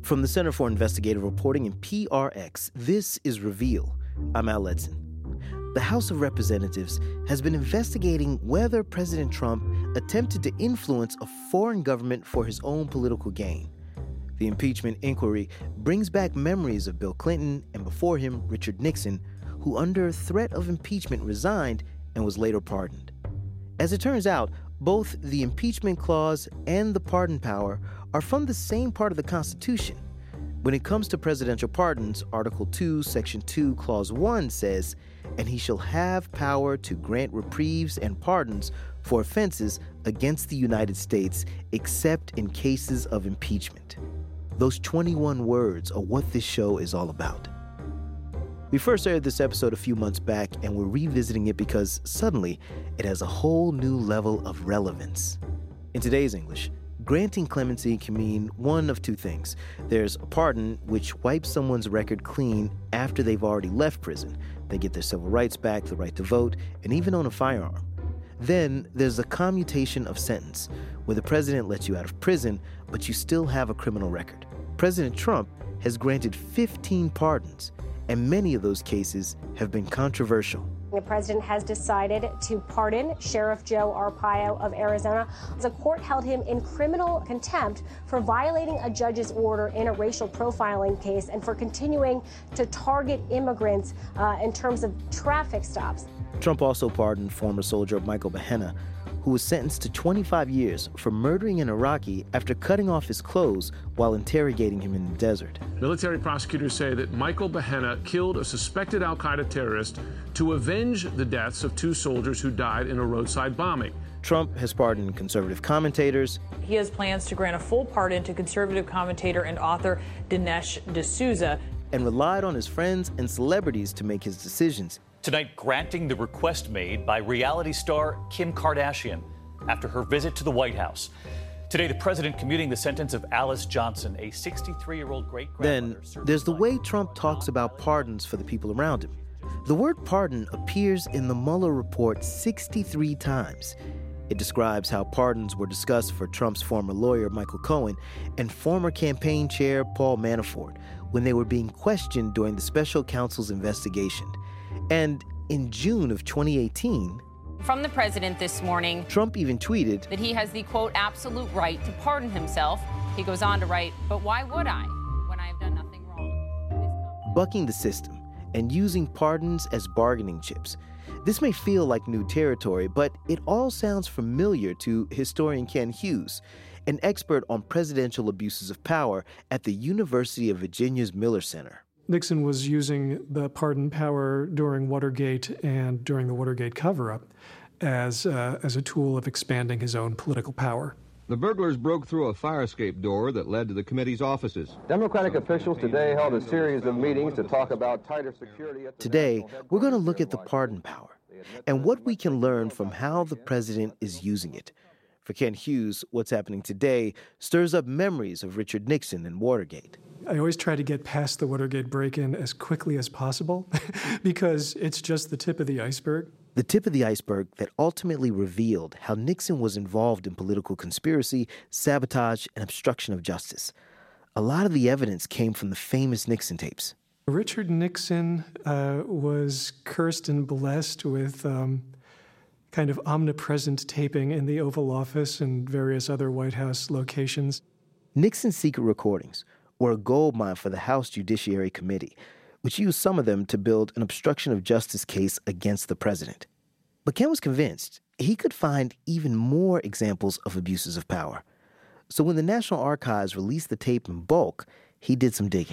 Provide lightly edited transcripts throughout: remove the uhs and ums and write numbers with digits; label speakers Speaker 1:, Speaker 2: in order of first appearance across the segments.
Speaker 1: From the Center for Investigative Reporting and PRX, this is Reveal. I'm Al Letson. The House of Representatives has been investigating whether President Trump attempted to influence a foreign government for his own political gain. The impeachment inquiry brings back memories of Bill Clinton and before him, Richard Nixon, who under threat of impeachment resigned and was later pardoned. As it turns out, both the impeachment clause and the pardon power are from the same part of the Constitution. When it comes to presidential pardons, Article 2, Section 2, Clause 1 says, "And he shall have power to grant reprieves and pardons for offenses against the United States, except in cases of impeachment." Those 21 words are what this show is all about. We first aired this episode a few months back, and we're revisiting it because suddenly it has a whole new level of relevance. In today's English, granting clemency can mean one of two things. There's a pardon, which wipes someone's record clean after they've already left prison. They get their civil rights back, the right to vote, and even own a firearm. Then there's a commutation of sentence, where the president lets you out of prison, but you still have a criminal record. President Trump has granted 15 pardons, and many of those cases have been controversial.
Speaker 2: The president has decided to pardon Sheriff Joe Arpaio of Arizona. The court held him in criminal contempt for violating a judge's order in a racial profiling case and for continuing to target immigrants in terms of traffic stops.
Speaker 1: Trump also pardoned former soldier Michael Behenna, who was sentenced to 25 years for murdering an Iraqi after cutting off his clothes while interrogating him in the desert.
Speaker 3: Military prosecutors say that Michael Behenna killed a suspected al-Qaeda terrorist to avenge the deaths of two soldiers who died in a roadside bombing.
Speaker 1: Trump has pardoned conservative commentators.
Speaker 4: He has plans to grant a full pardon to conservative commentator and author Dinesh D'Souza.
Speaker 1: And relied on his friends and celebrities to make his decisions.
Speaker 5: Tonight, granting the request made by reality star Kim Kardashian after her visit to the White House. Today, the president commuting the sentence of Alice Johnson, a 63-year-old great-grandmother.
Speaker 1: Then there's the way Trump talks about pardons for the people around him. The word pardon appears in the Mueller report 63 times. It describes how pardons were discussed for Trump's former lawyer, Michael Cohen, and former campaign chair, Paul Manafort, when they were being questioned during the special counsel's investigation. And in June of 2018,
Speaker 6: from the president this morning,
Speaker 1: Trump even tweeted
Speaker 6: that he has the, quote, absolute right to pardon himself. He goes on to write, "But why would I when I have done nothing wrong?"
Speaker 1: Bucking the system and using pardons as bargaining chips. This may feel like new territory, but it all sounds familiar to historian Ken Hughes, an expert on presidential abuses of power at the University of Virginia's Miller Center.
Speaker 7: Nixon was using the pardon power during Watergate and during the Watergate cover-up as a tool of expanding his own political power.
Speaker 8: The burglars broke through a fire escape door that led to the committee's offices.
Speaker 9: Democratic officials today held a series of meetings to talk about tighter security.
Speaker 1: Today, we're going to look at the pardon power and what we can learn from how the president is using it. For Ken Hughes, what's happening today stirs up memories of Richard Nixon and Watergate.
Speaker 7: I always try to get past the Watergate break-in as quickly as possible because it's just the tip of the iceberg.
Speaker 1: The tip of the iceberg that ultimately revealed how Nixon was involved in political conspiracy, sabotage, and obstruction of justice. A lot of the evidence came from the famous Nixon tapes.
Speaker 7: Richard Nixon was cursed and blessed with kind of omnipresent taping in the Oval Office and various other White House locations.
Speaker 1: Nixon's secret recordings were a goldmine for the House Judiciary Committee, which used some of them to build an obstruction of justice case against the president. But Ken was convinced he could find even more examples of abuses of power. So when the National Archives released the tape in bulk, he did some digging.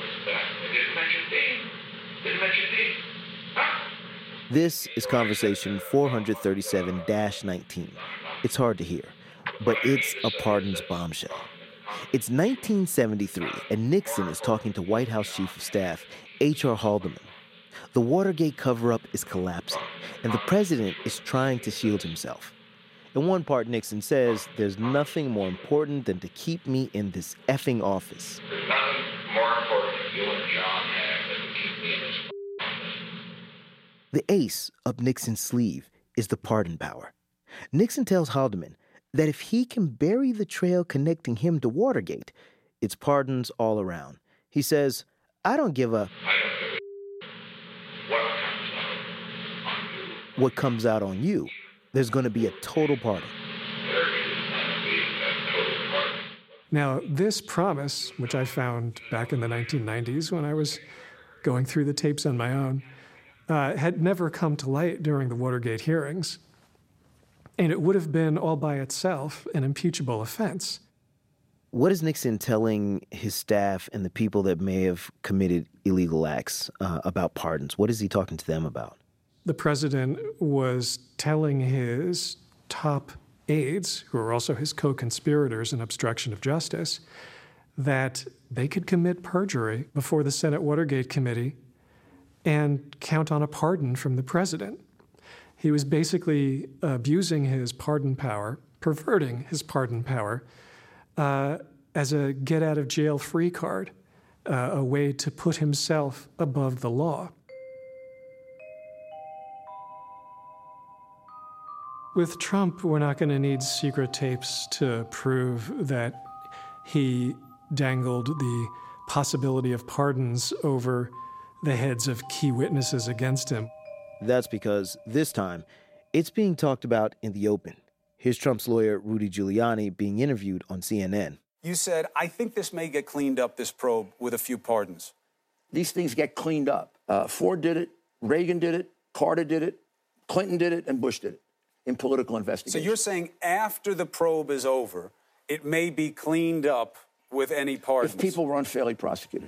Speaker 1: This is Conversation 437-19. It's hard to hear, but it's a pardons bombshell. It's 1973, and Nixon is talking to White House Chief of Staff H.R. Haldeman. The Watergate cover-up is collapsing, and the president is trying to shield himself. In one part, Nixon says, "There's nothing more important than to keep me in this effing office."
Speaker 10: There's nothing more important that you and John have than to keep me in this office.
Speaker 1: The ace up Nixon's sleeve is the pardon power. Nixon tells Haldeman that if he can bury the trail connecting him to Watergate, it's pardons all around. He says, I don't give a what comes out on you. There's going to be a total pardon.
Speaker 7: Now, this promise, which I found back in the 1990s when I was going through the tapes on my own, had never come to light during the Watergate hearings. And it would have been all by itself an impeachable offense.
Speaker 1: What is Nixon telling his staff and the people that may have committed illegal acts about pardons? What is he talking to them about?
Speaker 7: The president was telling his top aides, who are also his co-conspirators in obstruction of justice, that they could commit perjury before the Senate Watergate Committee and count on a pardon from the president. He was basically abusing his pardon power, perverting his pardon power, as a get-out-of-jail-free card, a way to put himself above the law. With Trump, we're not going to need secret tapes to prove that he dangled the possibility of pardons over the heads of key witnesses against him.
Speaker 1: That's because this time, it's being talked about in the open. Here's Trump's lawyer, Rudy Giuliani, being interviewed on CNN.
Speaker 11: You said, I think this may get cleaned up, this probe, with a few pardons.
Speaker 12: These things get cleaned up. Ford did it, Reagan did it, Carter did it, Clinton did it, and Bush did it in political investigations.
Speaker 11: So you're saying after the probe is over, it may be cleaned up with any pardons?
Speaker 12: If people were unfairly prosecuted.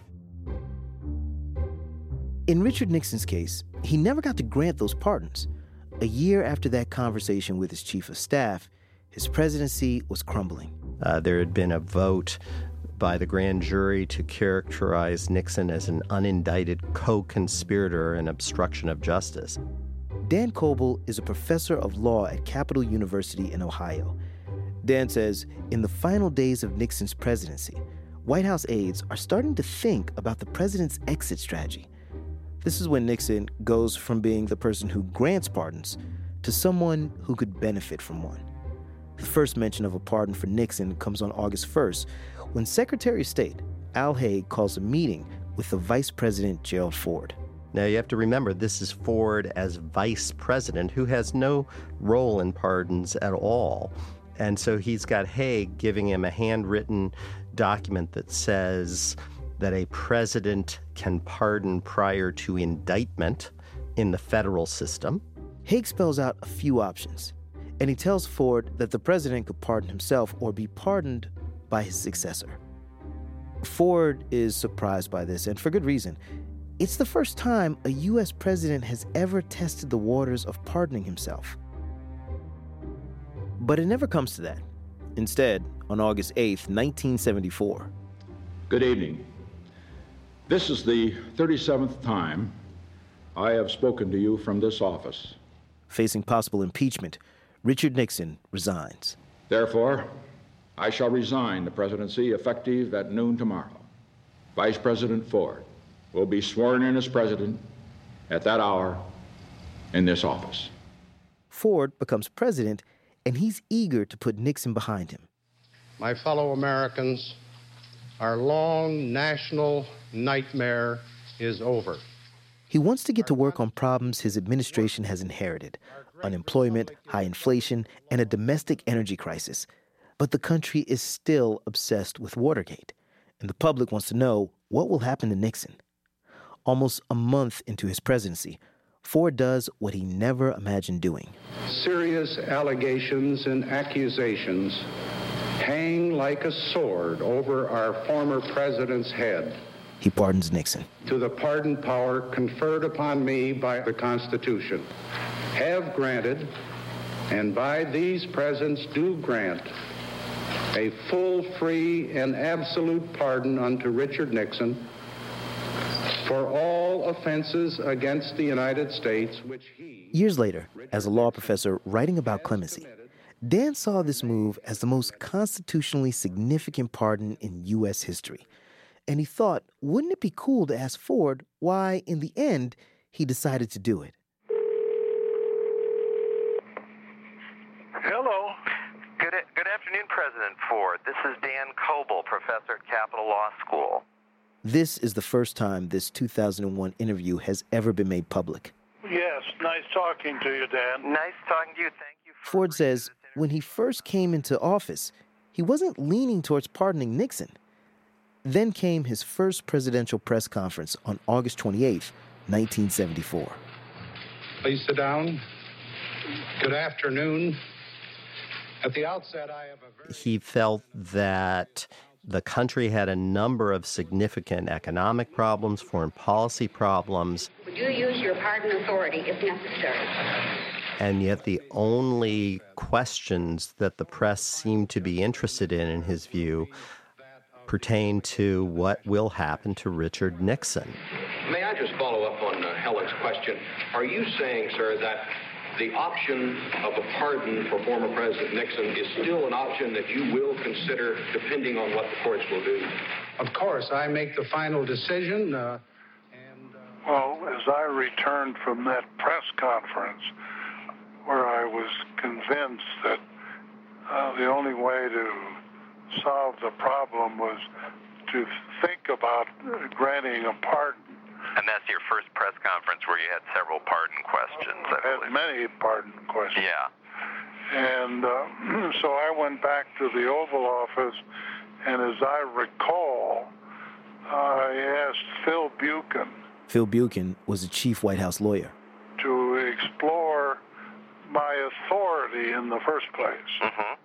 Speaker 1: In Richard Nixon's case, he never got to grant those pardons. A year after that conversation with his chief of staff, his presidency was crumbling.
Speaker 13: There had been a vote by the grand jury to characterize Nixon as an unindicted co-conspirator in obstruction of justice.
Speaker 1: Dan Coble is a professor of law at Capital University in Ohio. Dan says in the final days of Nixon's presidency, White House aides are starting to think about the president's exit strategy. This is when Nixon goes from being the person who grants pardons to someone who could benefit from one. The first mention of a pardon for Nixon comes on August 1st, when Secretary of State Al Haig calls a meeting with the Vice President Gerald Ford.
Speaker 13: Now, you have to remember, this is Ford as vice president, who has no role in pardons at all. And so he's got Haig giving him a handwritten document that says that a president can pardon prior to indictment in the federal system.
Speaker 1: Haig spells out a few options, and he tells Ford that the president could pardon himself or be pardoned by his successor. Ford is surprised by this, and for good reason. It's the first time a U.S. president has ever tested the waters of pardoning himself. But it never comes to that. Instead, on August 8th, 1974.
Speaker 14: Good evening. This is the 37th time I have spoken to you from this office.
Speaker 1: Facing possible impeachment, Richard Nixon resigns.
Speaker 14: Therefore, I shall resign the presidency effective at noon tomorrow. Vice President Ford will be sworn in as president at that hour in this office.
Speaker 1: Ford becomes president, and he's eager to put Nixon behind him.
Speaker 15: My fellow Americans, our long national nightmare is over.
Speaker 1: He wants to get to work on problems his administration has inherited: unemployment, high inflation, and a domestic energy crisis. But the country is still obsessed with Watergate, and the public wants to know what will happen to Nixon. Almost a month into his presidency, Ford does what he never imagined doing.
Speaker 16: Serious allegations and accusations hang like a sword over our former president's head.
Speaker 1: He pardons Nixon.
Speaker 16: To the pardon power conferred upon me by the Constitution, have granted, and by these presents do grant, a full, free, and absolute pardon unto Richard Nixon for all offenses against the United States which he...
Speaker 1: Years later, as a law professor writing about clemency, Dan saw this move as the most constitutionally significant pardon in U.S. history. And he thought, wouldn't it be cool to ask Ford why, in the end, he decided to do it?
Speaker 17: Hello. Good afternoon, President Ford. This is Dan Coble, professor professor at Capital Law School.
Speaker 1: This is the first time this 2001 interview has ever been made public.
Speaker 18: Yes, nice talking to you, Dan.
Speaker 17: Nice talking to you. Thank you.
Speaker 1: Ford says when he first came into office, he wasn't leaning towards pardoning Nixon. Then came his first presidential press conference on August 28th, 1974.
Speaker 16: Please sit down. Good afternoon. At the outset, I have a very...
Speaker 13: He felt that the country had a number of significant economic problems, foreign policy problems.
Speaker 19: Would you use your pardon authority if necessary?
Speaker 13: And yet the only questions that the press seemed to be interested in his view, pertain to what will happen to Richard Nixon.
Speaker 20: May I just follow up on Helen's question? Are you saying, sir, that the option of a pardon for former President Nixon is still an option that you will consider depending on what the courts will do?
Speaker 16: Of course, I make the final decision.
Speaker 18: Well, as I returned from that press conference where I was convinced that the only way to solve the problem was to think about granting a pardon.
Speaker 17: And that's your first press conference where you had several pardon questions, I believe.
Speaker 18: Had many pardon questions.
Speaker 17: Yeah.
Speaker 18: And so I went back to the Oval Office, and as I recall, I asked Phil Buchan.
Speaker 1: Phil Buchan was a chief White House lawyer.
Speaker 18: To explore my authority in the first place.
Speaker 17: Mm-hmm.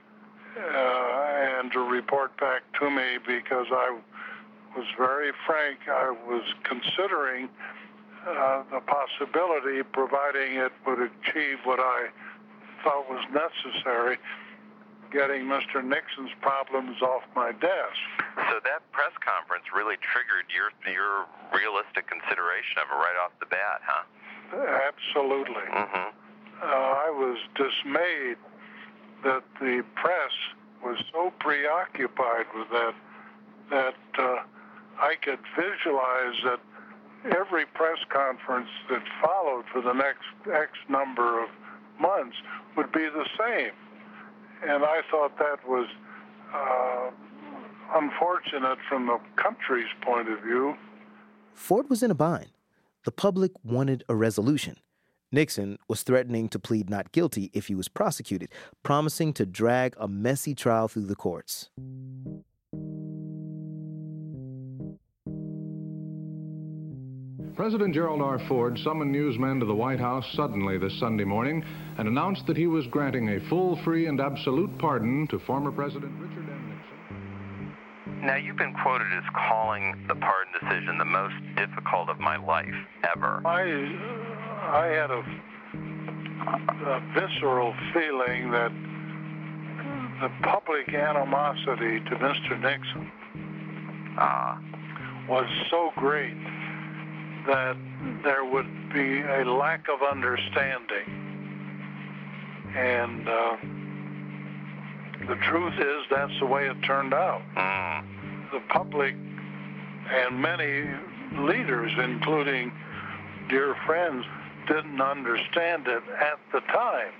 Speaker 18: And to report back to me, because I was very frank, I was considering the possibility, providing it would achieve what I thought was necessary, getting Mr. Nixon's problems off my desk.
Speaker 17: So that press conference really triggered your realistic consideration of it right off the bat, huh?
Speaker 18: Absolutely.
Speaker 17: Mm-hmm.
Speaker 18: I was dismayed that the press was so preoccupied with that I could visualize that every press conference that followed for the next X number of months would be the same. And I thought that was unfortunate from the country's point of view.
Speaker 1: Ford was in a bind. The public wanted a resolution. Nixon was threatening to plead not guilty if he was prosecuted, promising to drag a messy trial through the courts.
Speaker 21: President Gerald R. Ford summoned newsmen to the White House suddenly this Sunday morning and announced that he was granting a full, free, and absolute pardon to former President Richard M. Nixon.
Speaker 17: Now, you've been quoted as calling the pardon decision the most difficult of my life ever.
Speaker 18: I had a visceral feeling that the public animosity to Mr. Nixon was so great that there would be a lack of understanding. And the truth is that's the way it turned out. The public and many leaders, including dear friends, didn't understand it at the time.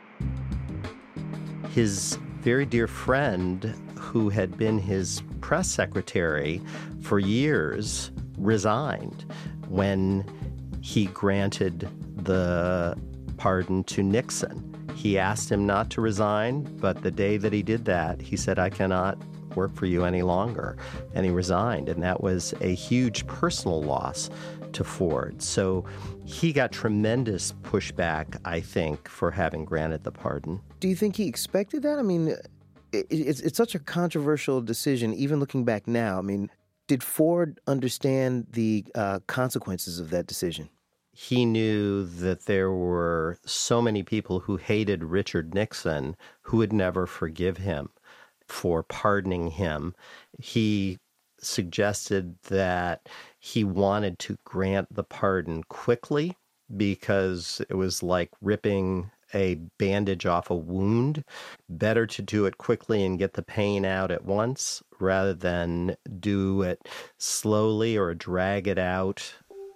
Speaker 13: His very dear friend, who had been his press secretary for years, resigned when he granted the pardon to Nixon. He asked him not to resign, but the day that he did that, he said, "I cannot work for you any longer." And he resigned, and that was a huge personal loss to Ford. So he got tremendous pushback, I think, for having granted the pardon.
Speaker 1: Do you think he expected that? I mean, it's such a controversial decision, even looking back now. I mean, did Ford understand the consequences of that decision?
Speaker 13: He knew that there were so many people who hated Richard Nixon who would never forgive him for pardoning him. He suggested that he wanted to grant the pardon quickly because it was like ripping a bandage off a wound. Better to do it quickly and get the pain out at once rather than do it slowly or drag it out.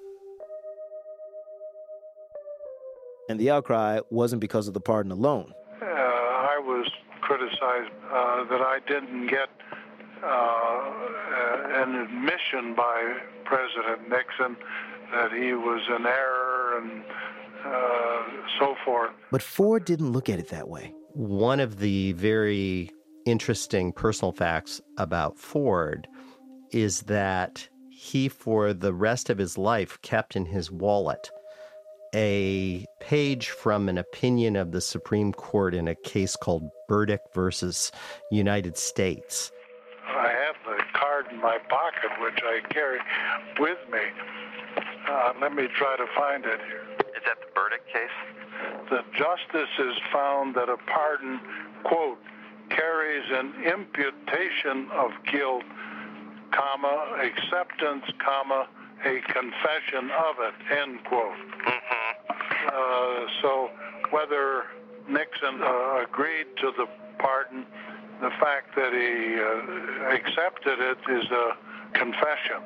Speaker 1: And the outcry wasn't because of the pardon alone.
Speaker 18: I was criticized that I didn't get an admission by President Nixon that he was in error and so forth.
Speaker 1: But Ford didn't look at it that way.
Speaker 13: One of the very interesting personal facts about Ford is that he, for the rest of his life, kept in his wallet a page from an opinion of the Supreme Court in a case called Burdick versus United States.
Speaker 18: I have the card in my pocket, which I carry with me. Let me try to find it here.
Speaker 17: Is that the Burdick case?
Speaker 18: The justice has found that a pardon, quote, carries an imputation of guilt, comma, acceptance, comma, a confession of it, end quote. So whether Nixon agreed to the pardon, the fact that he accepted it is a confession.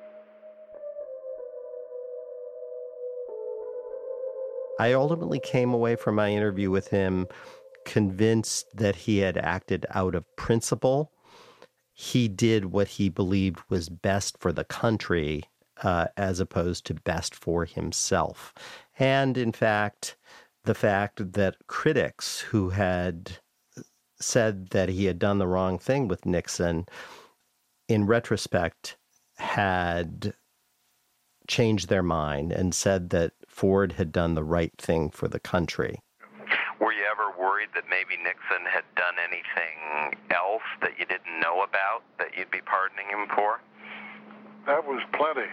Speaker 13: I ultimately came away from my interview with him convinced that he had acted out of principle. He did what he believed was best for the country as opposed to best for himself. And in fact, the fact that critics who had said that he had done the wrong thing with Nixon, in retrospect, had changed their mind and said that Ford had done the right thing for the country.
Speaker 17: Were you ever worried that maybe Nixon had done anything else that you didn't know about that you'd be pardoning him for?
Speaker 18: That was plenty.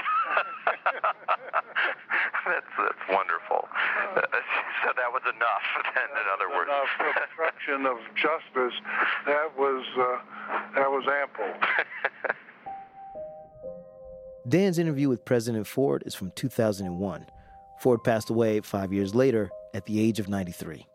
Speaker 17: That's wonderful. So that was enough, then, in other words.
Speaker 18: Enough obstruction of justice. That was ample.
Speaker 1: Dan's interview with President Ford is from 2001. Ford passed away 5 years later at the age of 93.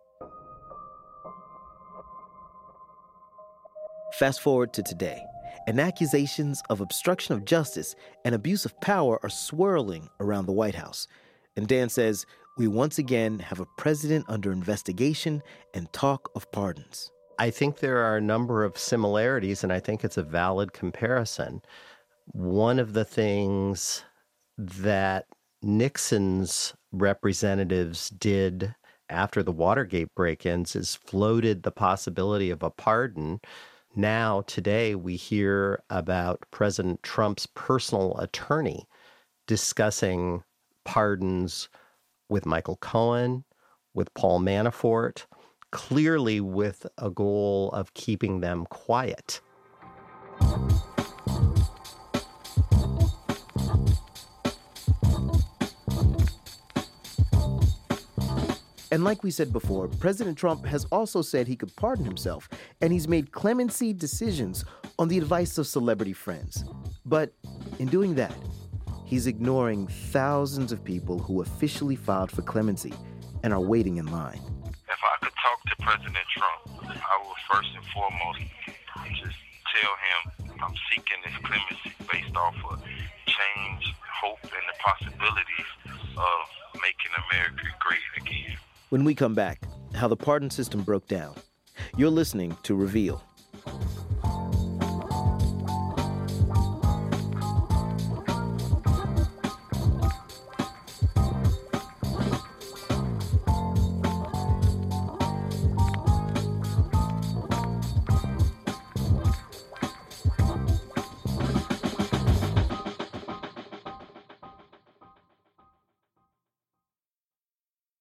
Speaker 1: Fast forward to today, and accusations of obstruction of justice and abuse of power are swirling around the White House. And Dan says, we once again have a president under investigation and talk of pardons.
Speaker 13: I think there are a number of similarities, and I think it's a valid comparison. One of the things that Nixon's representatives did after the Watergate break-ins is floated the possibility of a pardon. Now, today, we hear about President Trump's personal attorney discussing pardons with Michael Cohen, with Paul Manafort, clearly with a goal of keeping them quiet.
Speaker 1: And like we said before, President Trump has also said he could pardon himself, and he's made clemency decisions on the advice of celebrity friends. But in doing that, he's ignoring thousands of people who officially filed for clemency and are waiting in line.
Speaker 10: If I could talk to President Trump, I would first and foremost just tell him I'm seeking this clemency based off of change, hope, and the possibilities of making America great again.
Speaker 1: When we come back, how the pardon system broke down. You're listening to Reveal.